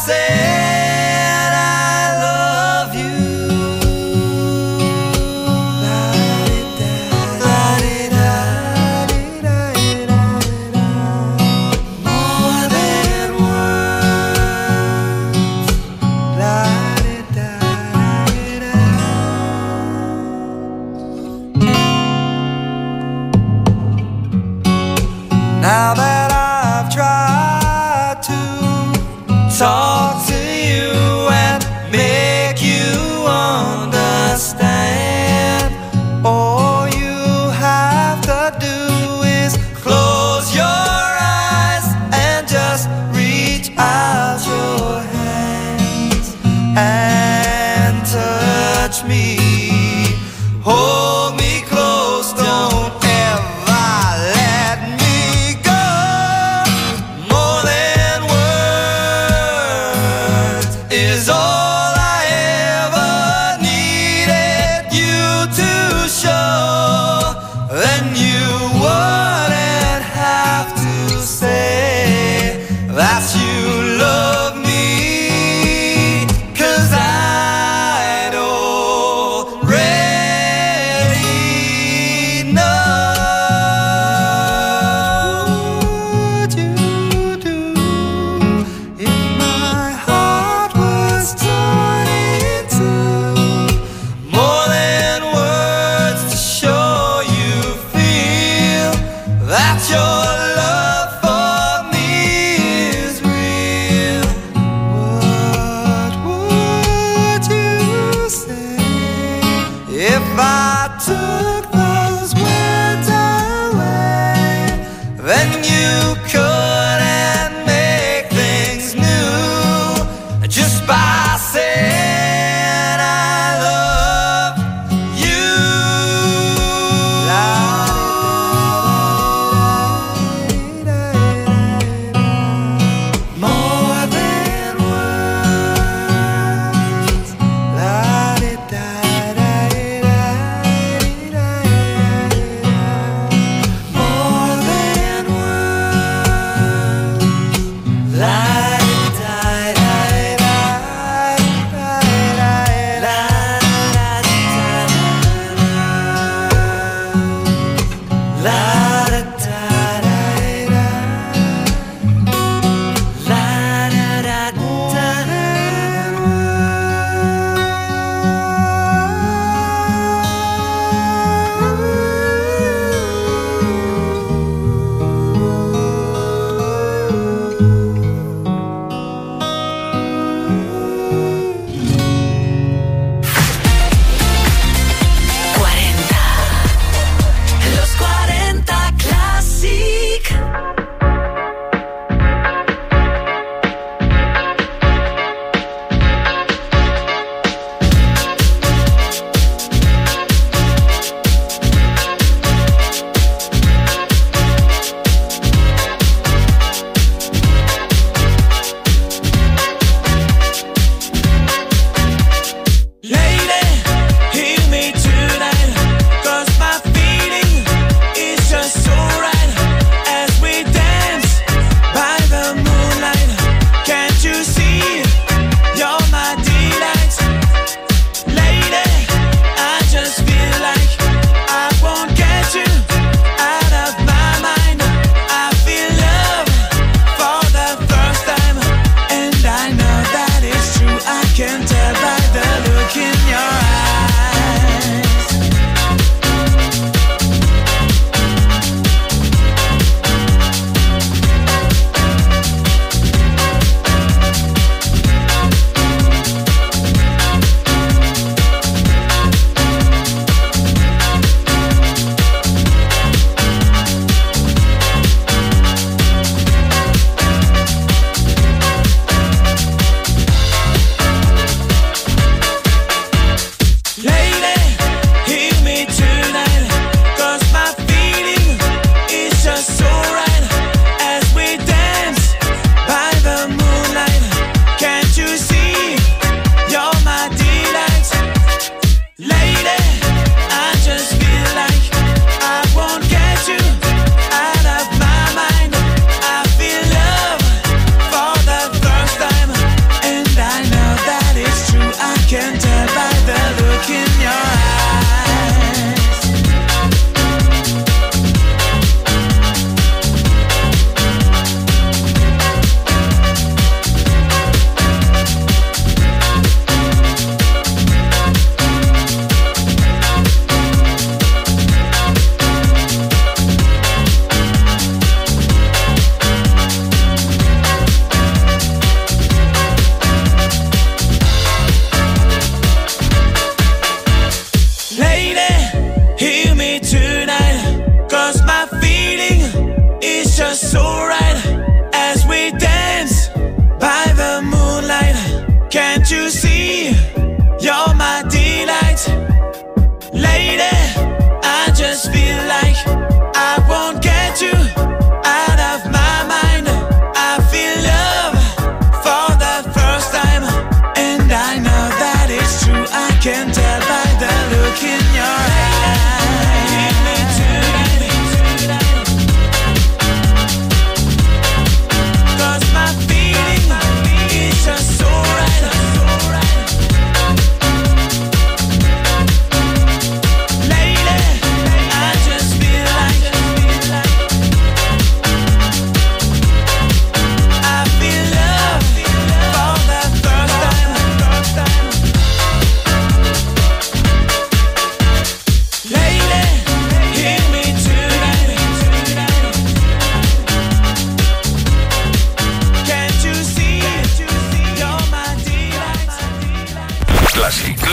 said I love you. More than words. Now that I've tried to talk to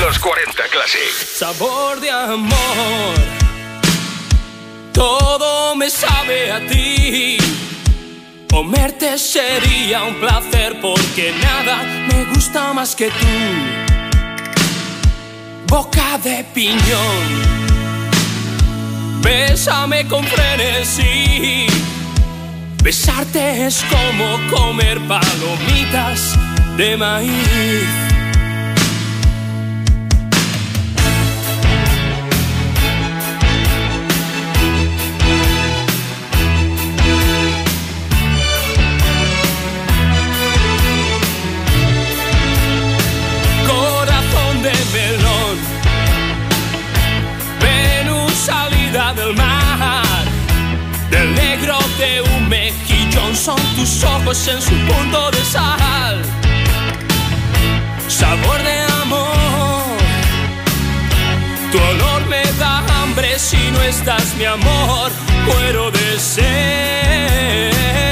Los 40 Classic. Sabor de amor, todo me sabe a ti. Comerte sería un placer porque nada me gusta más que tú. Boca de piñón, bésame con frenesí. Besarte es como comer palomitas de maíz. Corazón de melón, Venus salida del mar, del negro de un mejillón son tus ojos en su punto de sal. Sabor de amor, tu olor me da hambre. Si no estás, mi amor, muero de sed.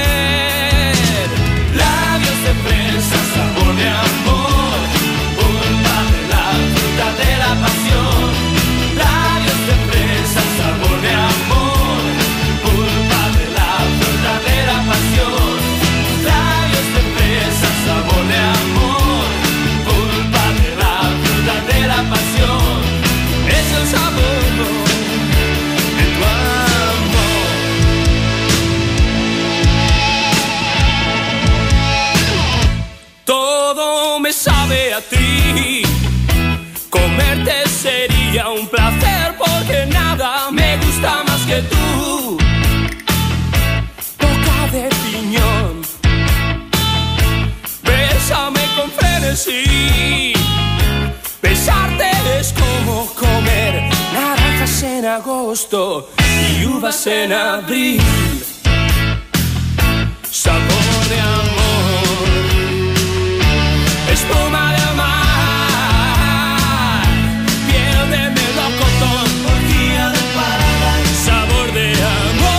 Labios de fresa, sabor de amor, pulpa de la fruta de la pasión. Labios de fresa, sabor de amor, pulpa de la fruta de la pasión. Labios de fresa, sabor de amor, pulpa de la fruta de la pasión. Es el sabor de tu amor. Todo me sabe a ti. Comerte sería un placer porque nada me gusta más que tú. Boca de piñón, bésame con frenesí. Besarte es como comer naranjas en agosto y uvas en abril. Sabor de amor, espuma de mar, piel de melocotón, orgía de paraíso. Sabor de amor.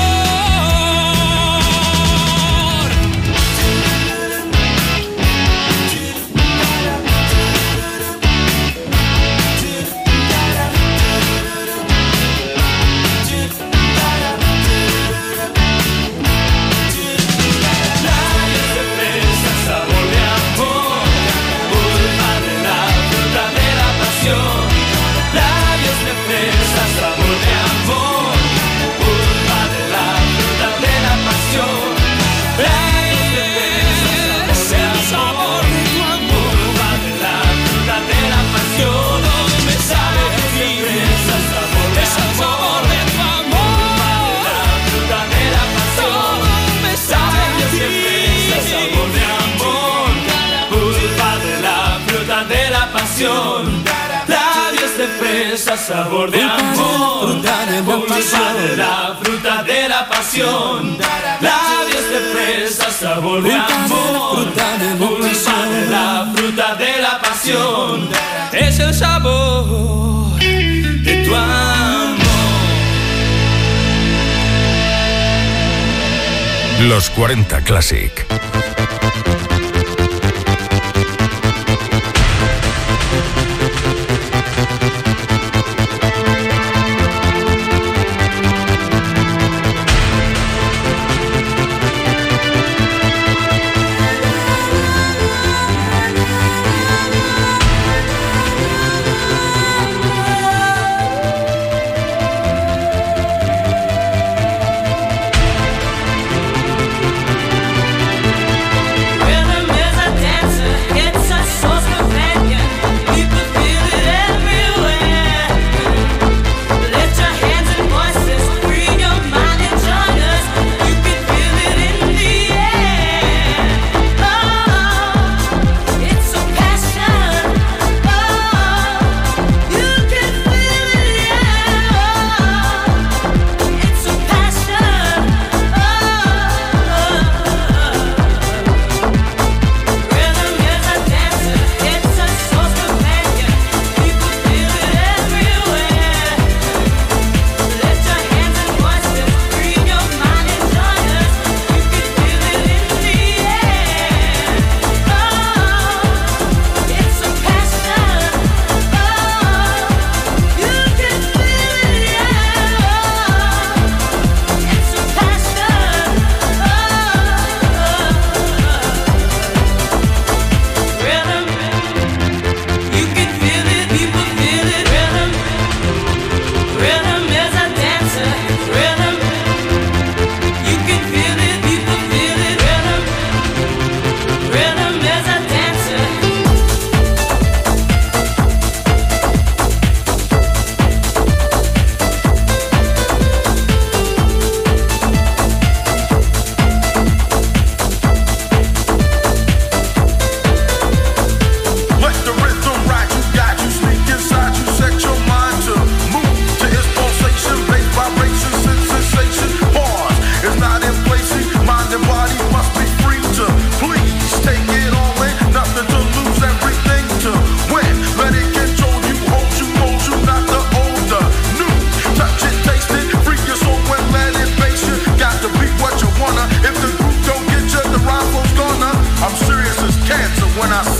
Labios de fresa, sabor de amor, pulpa de la fruta de la pasión. Labios de fresa, sabor de amor, pulpa de la fruta de la pasión. Labios de fresa, sabor de tu amor, pulpa de la fruta de la pasión. Todo me sabe a ti, sabor de amor, de tu amor, pulpa de la fruta de la pasión. Todo me sabe a ti, sabor de amor, pulpa de la fruta de la pasión. Labios de fresa, sabor de amor, pulpa de la fruta de la pasión. Labios de fresa, sabor de amor, pulpa de la fruta de la pasión. Es el sabor de tu amor. Los 40 Classic.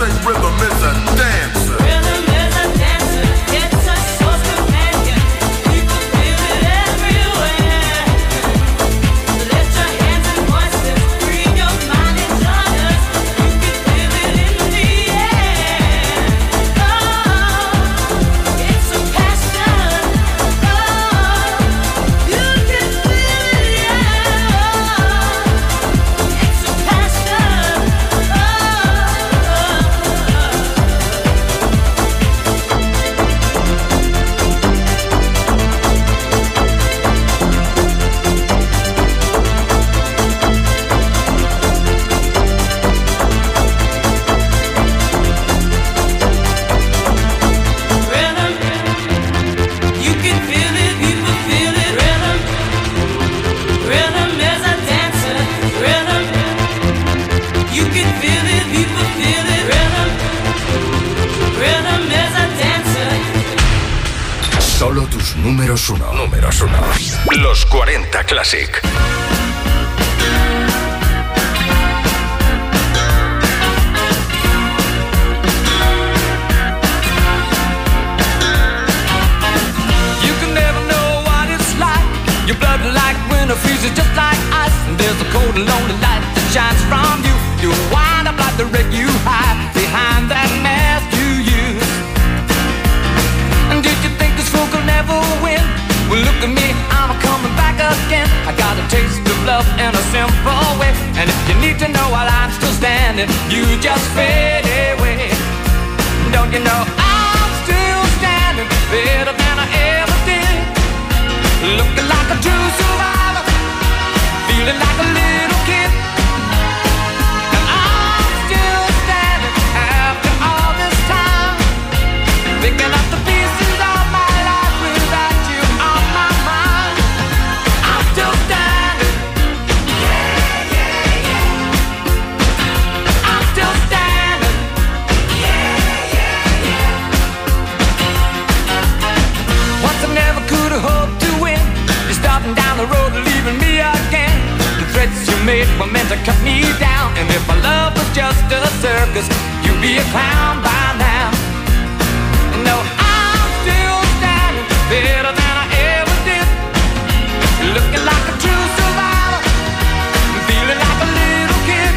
say rhythm is a dancer. Rhythm is a dancer, it's a source companion. People feel it everywhere. Lift your hands and voices, free your mind and join us. You can feel it in the air. Oh, it's a passion. Oh, you can feel it, yeah. It's a passion. Oh. Rhythm, you can feel it, people feel it. Rhythm, rhythm is a dancer. Rhythm, you can feel it, people feel it. Rhythm, rhythm is a dancer. Solo tus números uno. Números uno. Los 40 Classic. You can never know what it's like. Your blood like winter freezes just like ice. And there's a cold and lonely light that shines from you. You wind up like the wreck you hide behind that mask you use. And did you think this fool could never win? Well, look at me, I'm coming back again. I got a taste of love in a simple way. And if you need to know while I'm still standing, you just fade away. Don't you know I'm still standing better than I ever did? Looking like a true survivor, feeling like a little kid. And I'm still standing after all this time, picking up the pieces of my life without you on my mind. I'm still standing. Yeah, yeah, yeah. I'm still standing. Yeah, yeah, yeah. Once I never could have hoped to win. You're starting down the road, leaving me again. The threats you made were meant to cut me down. And if my love was just a circus, you'd be a clown by now. No, I'm still standing better than I ever did. Looking like a true survivor, feeling like a little kid.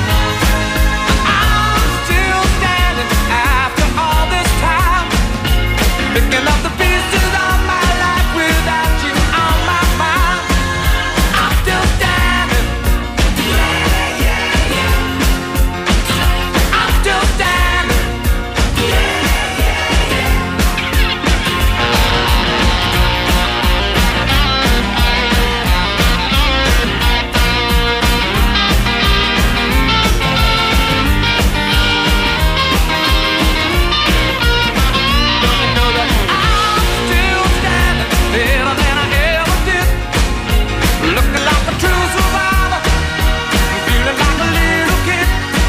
I'm still standing after all this time, picking up the pieces of my life without you on my mind. I'm still standing. Yeah, yeah, yeah. I'm still standing. Yeah, yeah, yeah. Don't you know that I'm still standing better than I ever did? Looking like a true survivor, feeling like a little kid.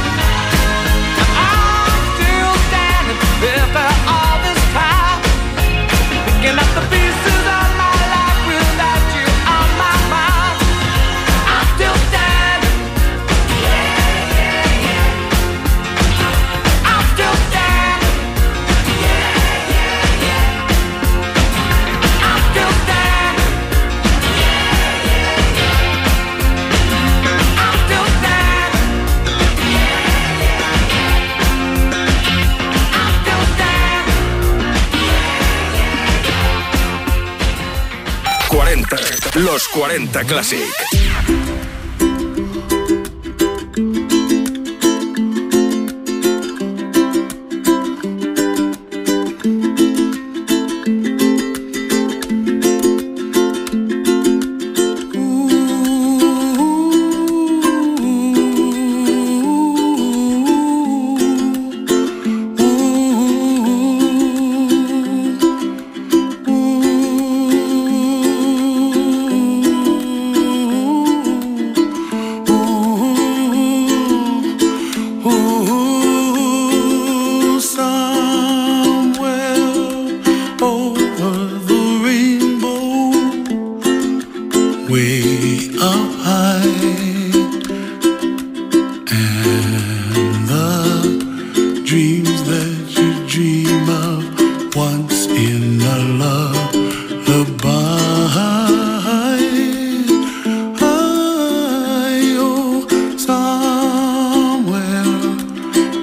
I'm still standing after all this time, picking up the pieces of my life without you on my mind. I'm still standing. Yeah, yeah, yeah. I'm still standing. Yeah, yeah, yeah. I'm still standing. Yeah, yeah, yeah. I'm still standing. I'm still standing. 40. Los 40 Classic.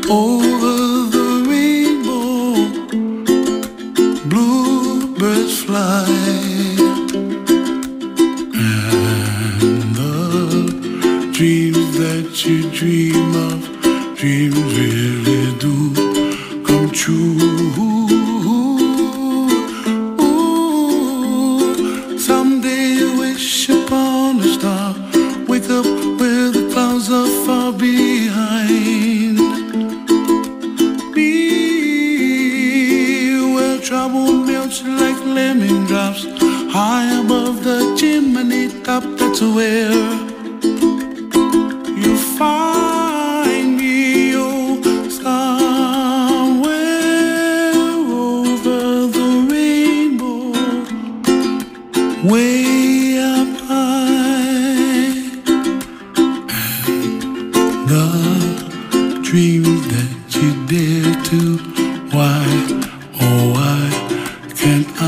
Over the rainbow, bluebirds fly, and the dreams that you dream of, dreams really do come true. Someday you wish upon a star, wake up where the clouds are far behind. Be where trouble melts like lemon drops, high above the chimney top. That's where you find me, oh, somewhere over the rainbow, way up high. And the dreams that you dare to, why, oh why can't I?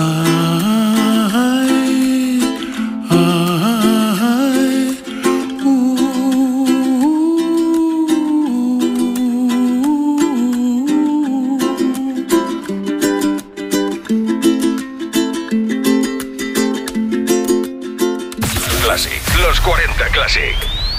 Classic, los 40 Classic.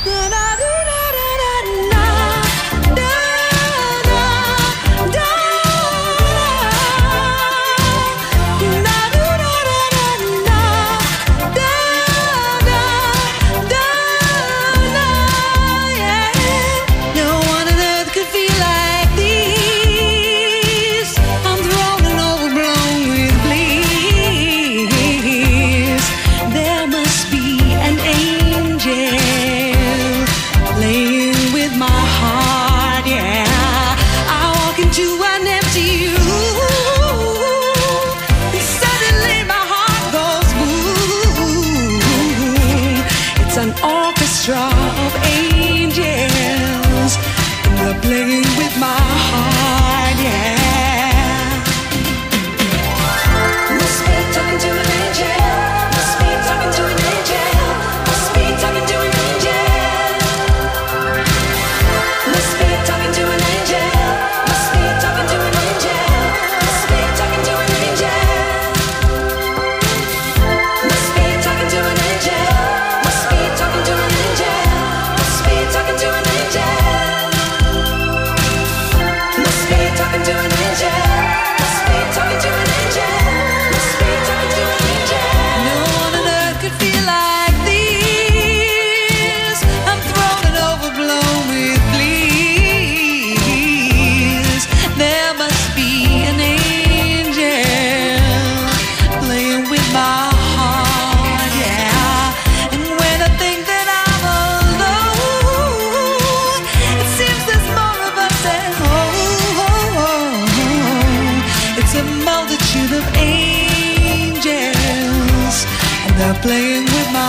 Playing with my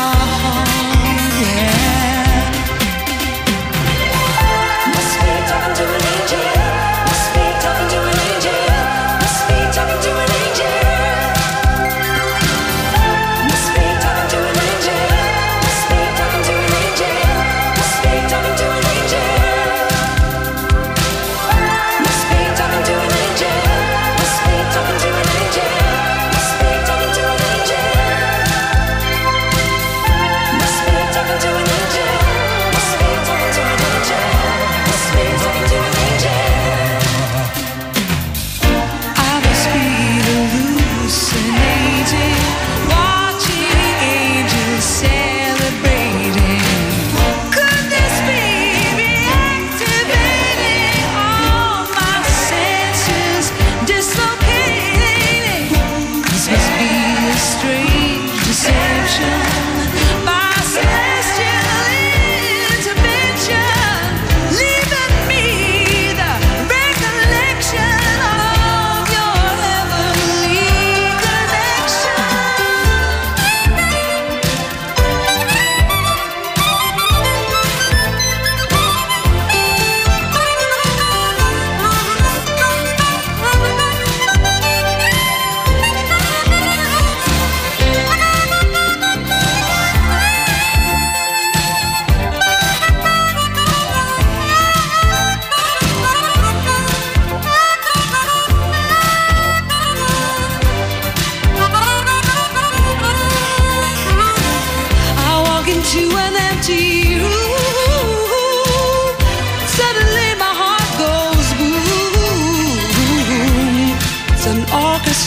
heart, yeah. Must be talking to an angel. Must be talking to an angel. Must be talking to an angel. Must be talking to an angel. Must be talking to an angel. Must be talking to an angel. Must be talking to an angel. Must be talking to an angel. Must be talking to an angel.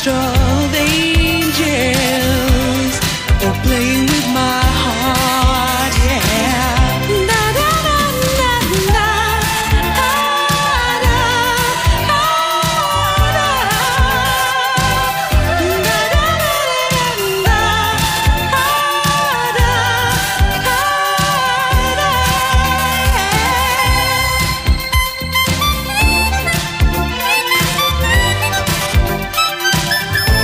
of angels are playing with my heart, yeah. Da da da da da, ah, da, ah, da, da da da da, ah, da, ah, da.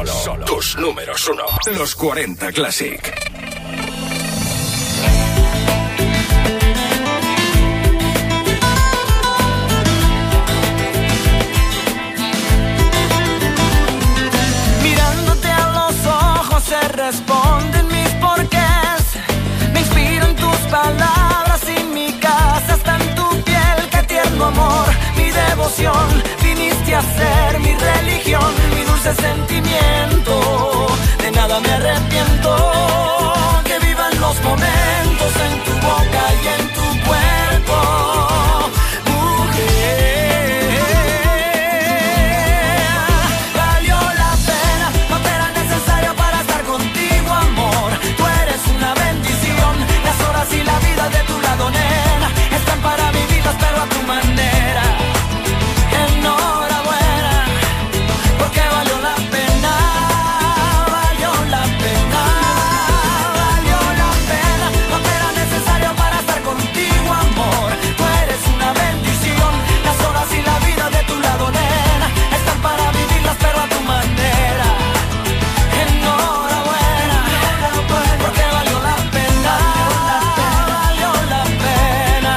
Solo tus números uno. Los 40 Classic. Mirándote a los ojos se responden mis porqués. Me inspiran tus palabras y mi casa está en tu piel. Qué tierno amor, mi devoción. Viniste a ser mi religión, mi dulce sentimiento. De nada me arrepiento. Que vivan los momentos en tu boca y en tu cuerpo. Mujer, valió la pena, no te era necesario para estar contigo, amor. Tú eres una bendición, las horas y la vida de tu lado, nena, están para vivirlas pero a tu manera. Enhorabuena, porque valió la pena, valió la pena, valió la pena. No te era necesario para estar contigo, amor. Tú eres una bendición, las horas y la vida de tu lado, nena, están para vivirlas pero a tu manera. Enhorabuena, porque valió la pena, valió la pena.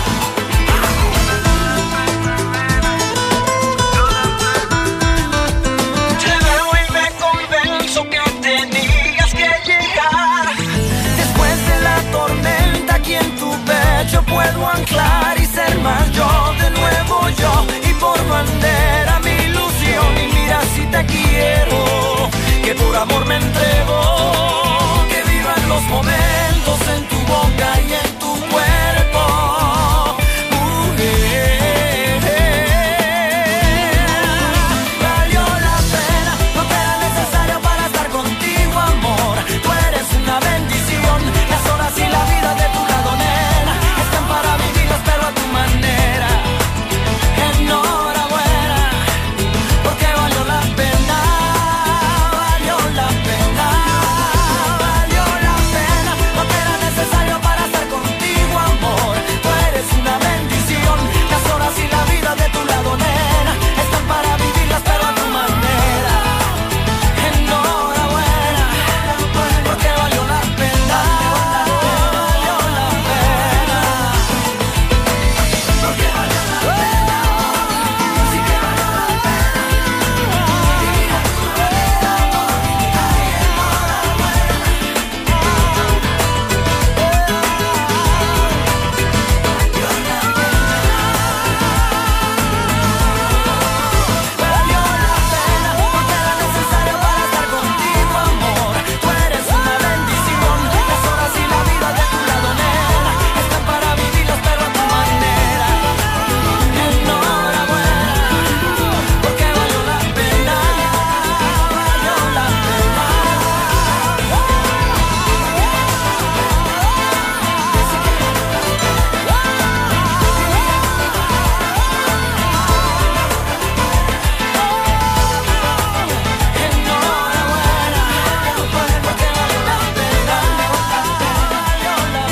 Te veo y me convenzo que tenías que llegar. Después de la tormenta aquí en tu pecho puedo anclar y ser más yo, de nuevo yo. Y por bandera mi ilusión. Y mira si te quiero, que por amor me entrego. Que vivan los momentos en tu boca y en tu cuerpo. Mujer, valió la pena, no te era necesario para estar contigo, amor. Tú eres una bendición, las horas y la vida de tu lado, nena, están para vivirlas pero a tu manera. Enhorabuena, porque valió la pena, valió la pena, valió la pena. No te era necesario para estar contigo, amor. Tú eres una bendición, las horas y la vida de tu lado, nena, están para vivirlas pero a tu manera. Enhorabuena, porque valió la pena, valió la pena, porque valió la pena, sí que valió la pena. Vivir a tu vera, valió la pena, no te era necesario para estar contigo, amor. Tú eres una bendición, las horas y la vida de tu lado, nena, están para vivirlas pero a tu manera. Enhorabuena, porque valió la pena, valió la pena. Enhorabuena, porque valió la pena, valió la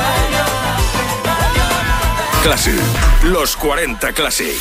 pena. Classic. Los 40 Classic.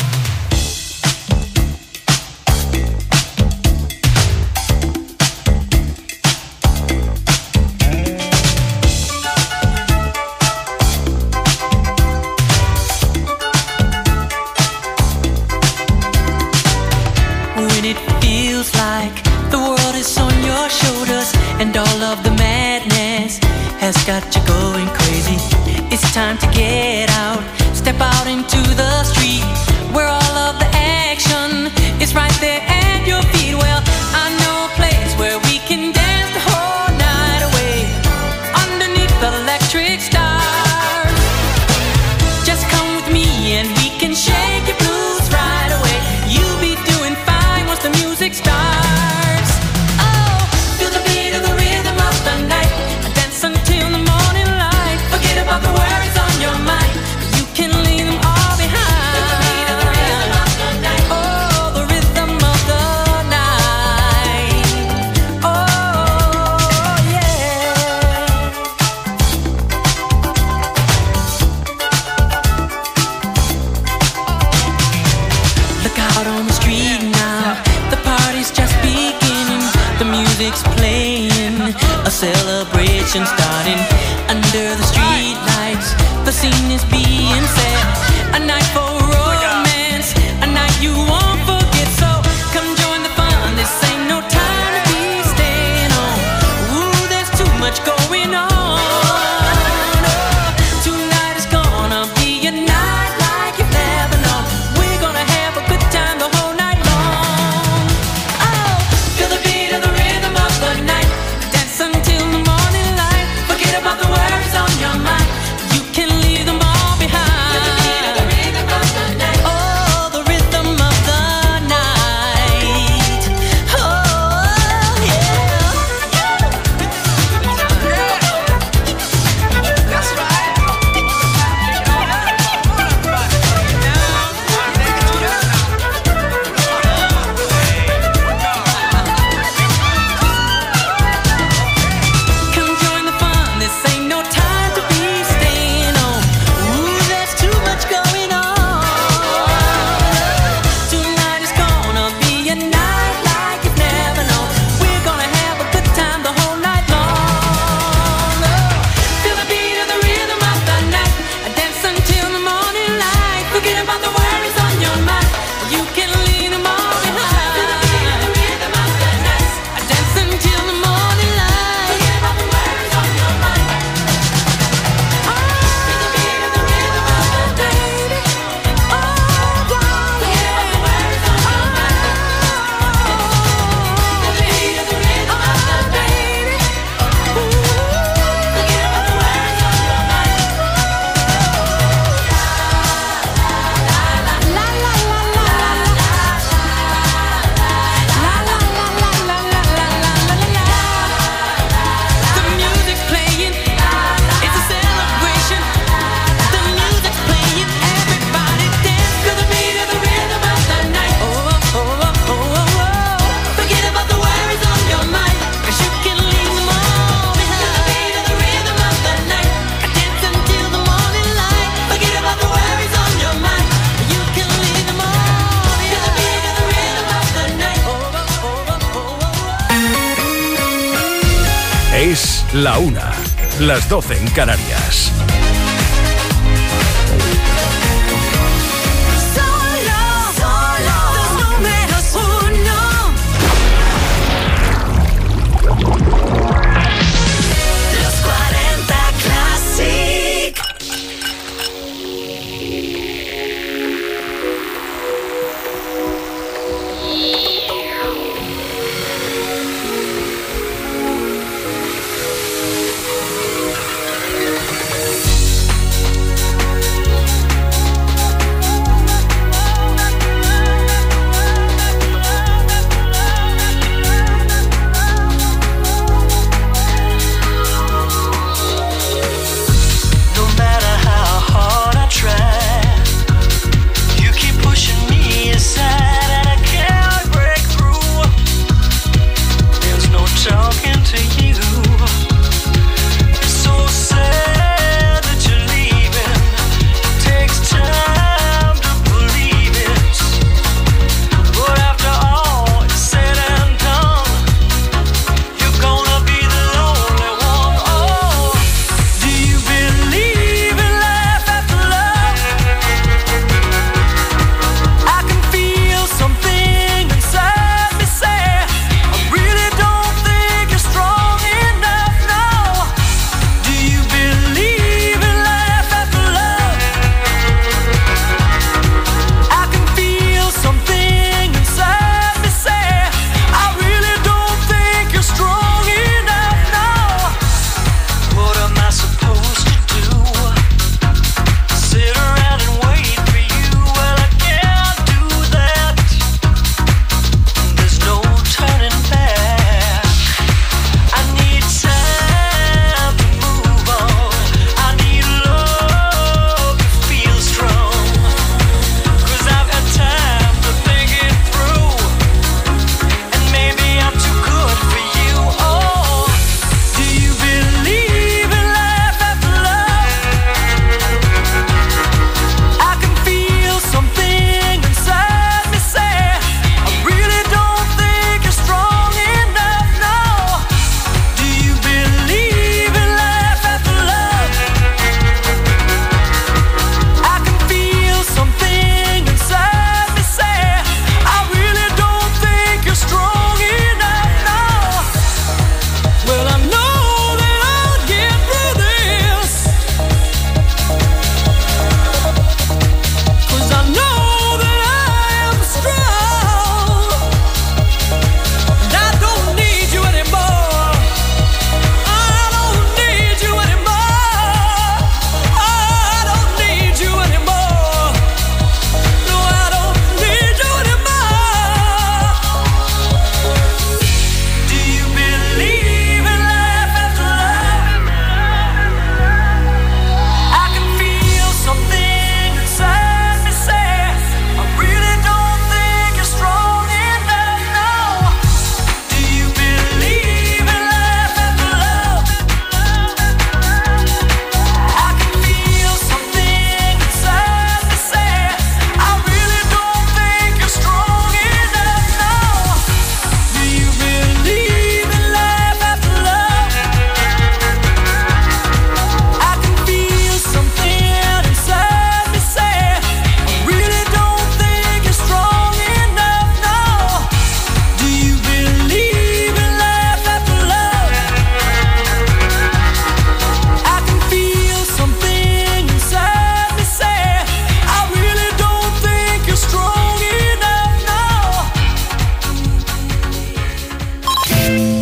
When it feels like the world is on your shoulders and all of the madness has got you going crazy, it's time to get out, step out into the street where all of the action is right there at your feet. Well, I know a place where we can dance the whole night away underneath the electric stars. Just come with me and we can shake your blues right away. You'll be doing fine once the music starts. Oh, feel the beat of the rhythm of the night. Dance until the morning light. Forget about the worries on your mind. You can leave them all behind. Feel the beat of the rhythm of the night. Oh, the rhythm of the music's playing, a celebration starting under the street lights. The scene is being set, a night for romance, a night you won't forget. So come join the fun. This ain't no time to be staying home. Ooh, there's too much going on. Tonight is gonna be a night like you've never known. We're gonna have a good time the whole night long. Oh, feel the beat of the rhythm of the night. Dance until the morning light. Forget about the worries on your mind. You can leave them all behind. Feel the beat of the rhythm of the night. Oh, the rhythm of the night. Oh, yeah. That's right. Come join the fun. This ain't no time to be staying home. Ooh, there's too much going on. Tonight is gonna be a night like you've never known. We're gonna have a good time the whole night long. Feel the beat of the rhythm of the night. Dance until the morning light. Forget about the worries on your mind. You can leave them all behind. Feel the beat of the rhythm of the night. Dance until the morning light. Forget about the worries on your mind. Feel the beat of the rhythm of the night. Oh, forget about the worries on your mind. Feel the beat of the rhythm of the night. Forget about the worries on your mind. La la la la la the music's playing, it's a celebration. The music's playing, everybody dance to the beat of the rhythm of the night. Oh, oh, oh, oh, oh, oh. Forget about the worries on your mind, 'cause you can leave them all behind. To the beat of the rhythm of the night, dance until the morning light. Forget about the worries on your mind, you can leave them all behind. To the beat of the rhythm of the night. Oh, oh, oh, oh, oh, oh. Es la 1, las 12 en Canarias. Solo los números uno. Los 40 Classic.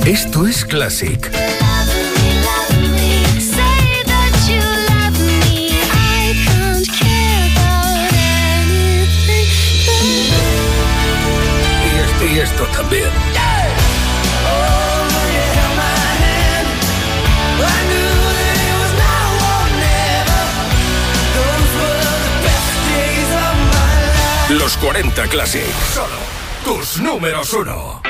Esto es Classic. Y esto también. Los 40 Classic. Solo tus números 1.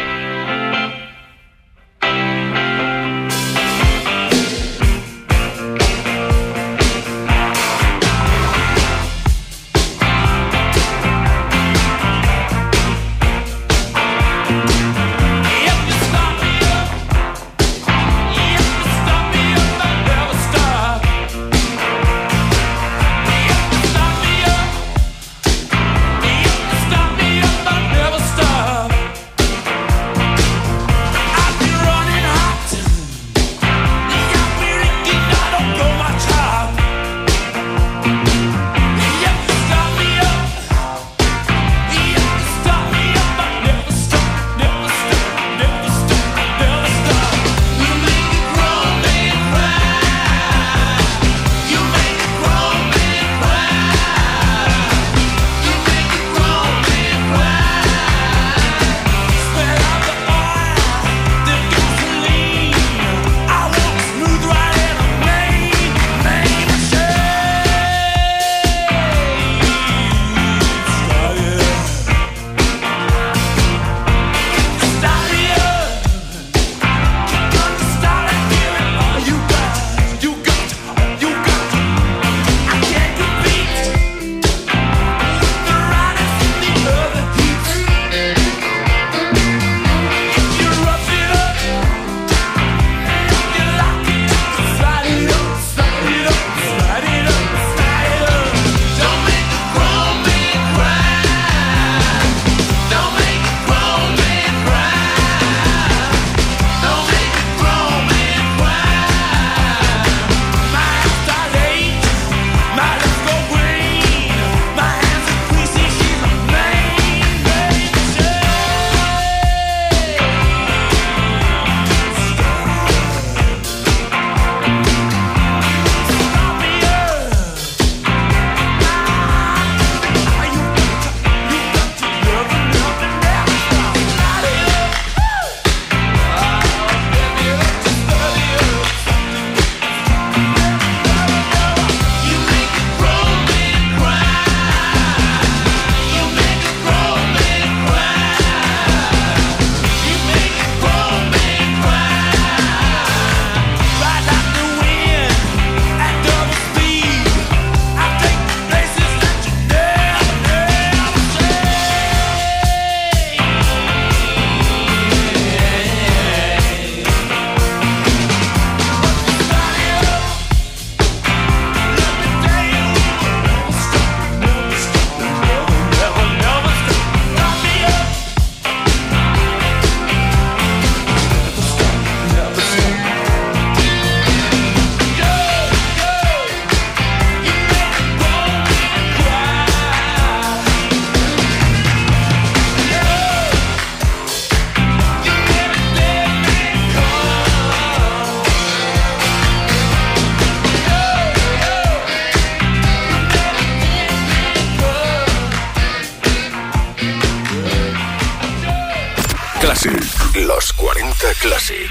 Classic. Los 40 Classic.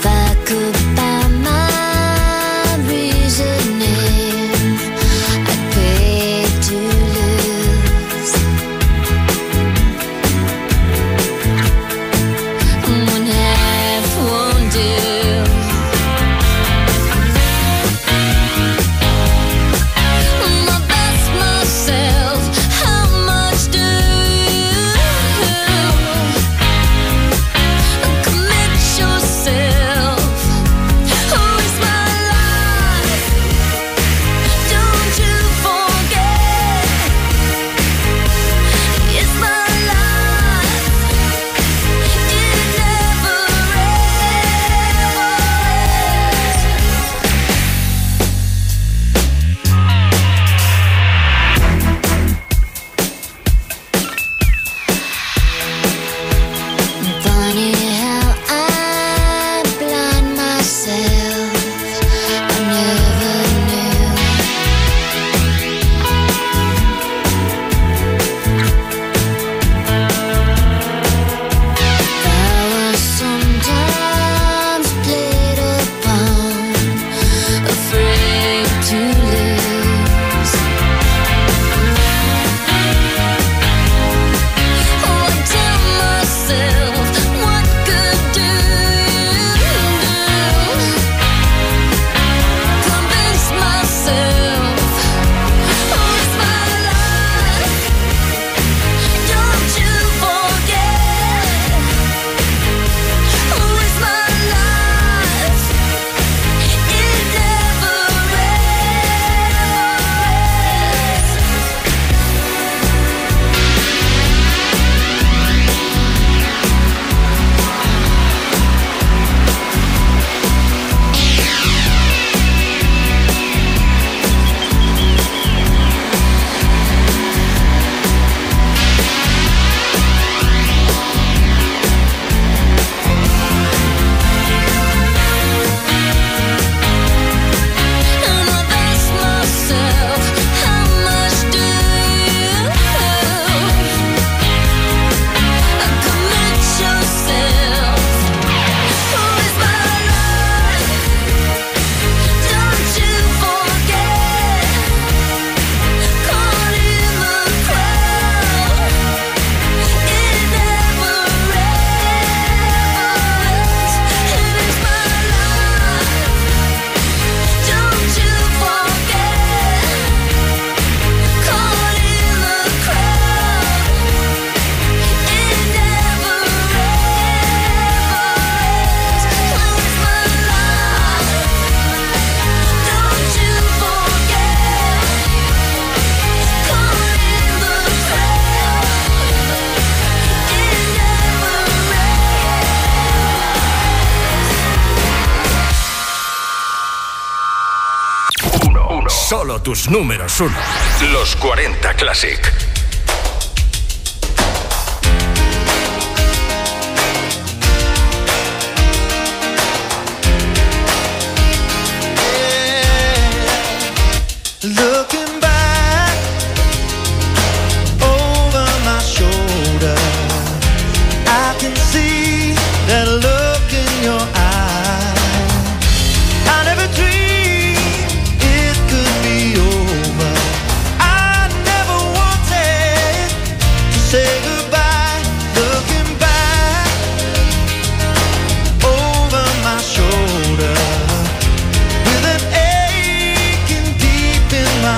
I'd to lose. Oh, I tell myself, what good do you do? Convince myself, oh, it's my life. Don't you forget, oh, it's my life. It never ends. And I've asked myself, how much do you commit yourself? Oh, it's my life. Don't you forget, caught in the crowd. It never ends. And it's my life. Don't you forget, caught in the crowd. It never ends. It's my life. Don't you forget, caught in the crowd. It never ends. Solo tus números uno. Los 40 Classic. Looking back over my shoulder, I can see that look in your eye. I never dreamed it could be over. I never wanted to say goodbye. Looking back over my shoulder, with an aching deep in my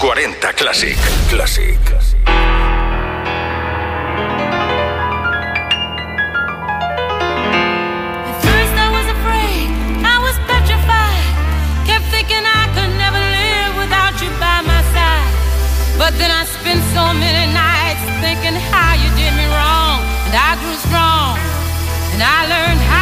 40 Classic. Classic. But then I spent so many nights thinking how you did me wrong, and I grew strong, and I learned how